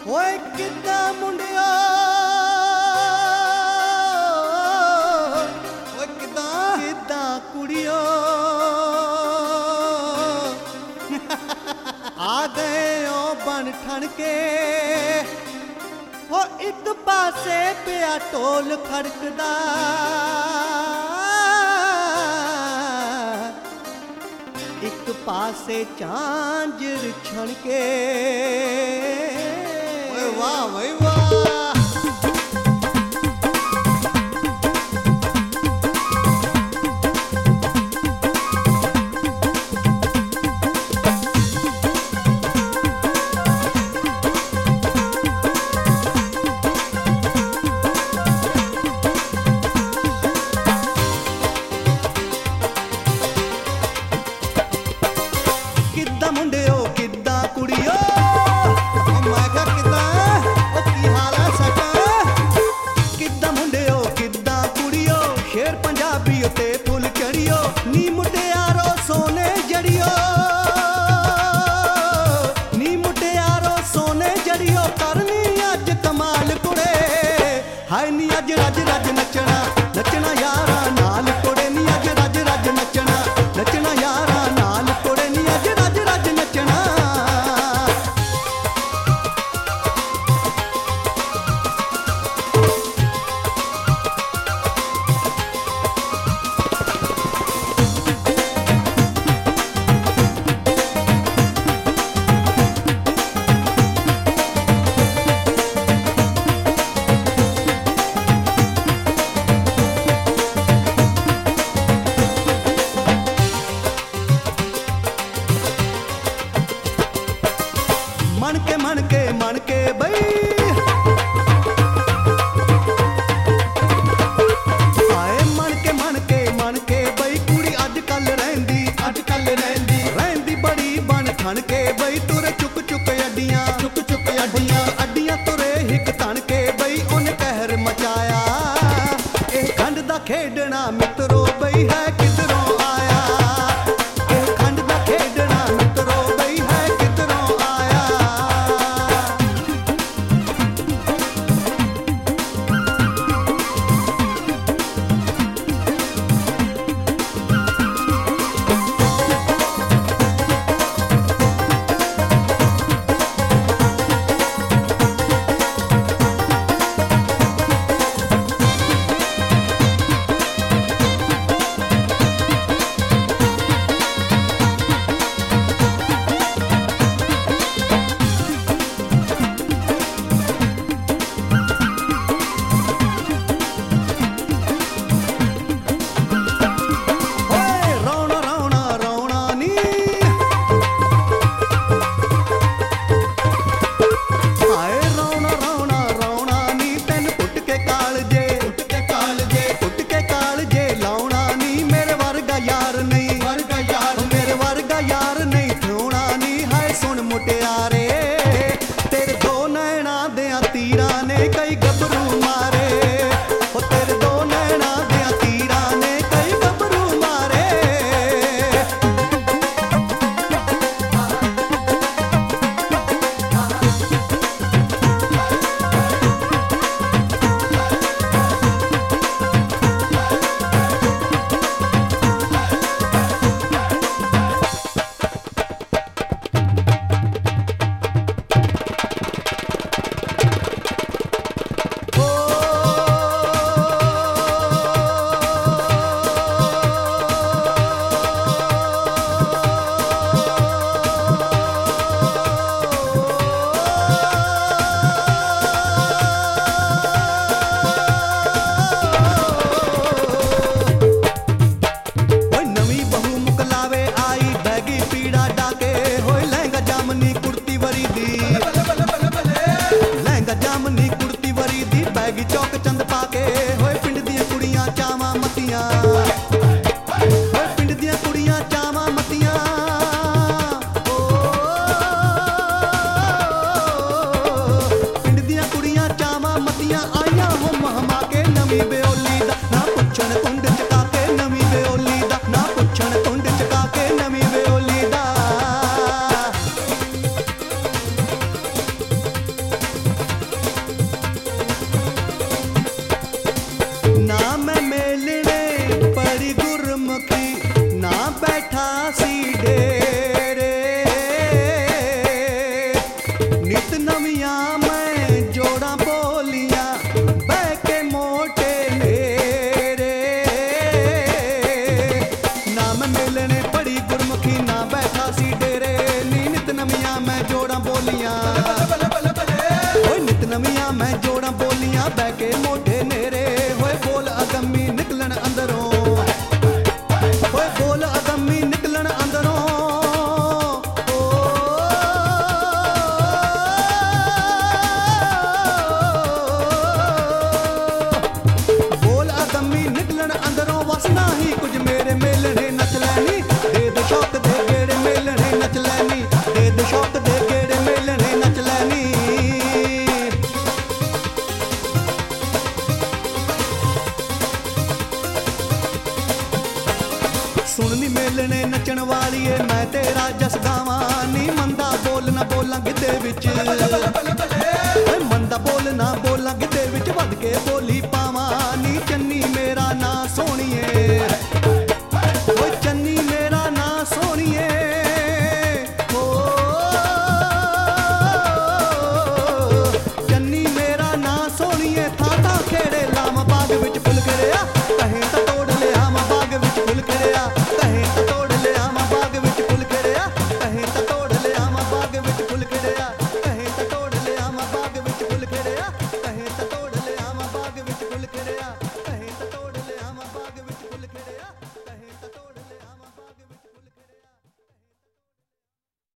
ਓਏ ਕਿੱਦਾਂ ਮੁੰਡਿਓ ਓਏ ਕਿੱਦਾਂ ਕੁੜੀਓ ਆ ਗਏ ਓ ਬਣ ਠਣ ਕੇ ਓ ਇੱਕ ਪਾਸੇ ਪਿਆ ਢੋਲ ਖੜਕਦਾ ਇੱਕ ਪਾਸੇ ਝਾਂਜਰ ਛਣ ਕੇ ਓਏ ਵਾਹ ਓਏ ਵਾਹ ਕਿੱਦਾਂ ਮੁੰਡਿਓ ਕਿੱਦਾਂ ਕੁੜੀਓ ਮੈਂ ਕਿਹਾ ਕਿੱਦਾਂ ਉਹ ਕੀ ਹਾਲ ਹੈ ਸਾਡਾ ਕਿੱਦਾਂ ਮੁੰਡਿਓ ਕਿੱਦਾਂ ਕੁੜੀਓ ਸ਼ੇਰ ਪੰਜਾਬੀ ਉਤੇ ਫੁੱਲ ਚੜਿਓ ਨੀ ਮੁਟਿਆਰੋ ਸੋਨੇ ਜੜਿਓ ਨੀ ਮੁਟਿਆਰੋ ਸੋਨੇ ਜੜਿਓ ਕਰਨੀ ਅੱਜ ਕਮਾਲ ਕੁੜੇ ਹਾਏ ਨੀ ਅੱਜ ਰੱਜ ਰੱਜ ਨੱਚਣਾ ਨੱਚਣਾ ਯਾਰਾਂ ਨਾਲ ਕੁੜੇ ਨੀ ਅੱਜ ਰੱਜ ਰੱਜ ਨੱਚਣਾ ਨੱਚਣਾ ਯਾਰਾਂ ਨਾਲ ਕੁੜੇ ਨੀ ਅੱਜ ਰੱਜ ਰੱਜ ਨੱਚਣਾ ਮਣ ਕੇ ਬਈ ਆਏ ਮਣ ਕੇ ਬਈ ਕੁੜੀ ਅੱਜ ਕੱਲ ਰਹਿੰਦੀ ਬੜੀ ਬਣ ਠਣ ਕੇ ਬਈ ਤੁਰੇ ਚੁੱਕ ਚੁੱਕ ਅੱਡੀਆਂ ਤੁਰੇ ਹਿੱਕ ਤਣ ਕੇ ਬਈ ਉਹਨੇ ਕਹਿਰ ਮਚਾਇਆ ਇਹ ਖੰਡ ਦਾ ਖੇਡਣਾ ਮਿੱਤਰੋ ਬਈ ਹੈ ਕਿਧਰੋਂ ਆਇਆ ਇਹ ਖੰਡ ਦਾ ਖੇਡਣਾ ਮਿੱਤਰੋ ਬਈ ਹੈ ਕਿਧਰੋਂ ਆਇਆ ਬੋਲੀਆਂ ਓਏ ਨਿਤ ਨਵੀਆਂ ਮੈਂ ਜੋੜਾਂ ਬੋਲੀਆਂ ਬਹਿ ਕੇ ਮੋਢੇ